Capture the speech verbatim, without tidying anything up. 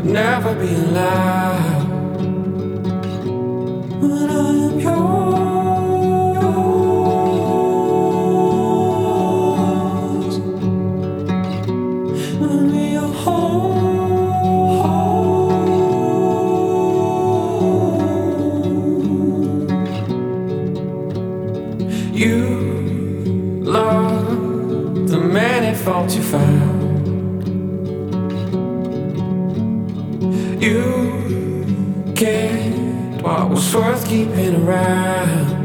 never be allowed. When I am yours, when we are home, you love the many faults you found. You cared what was worth keeping around.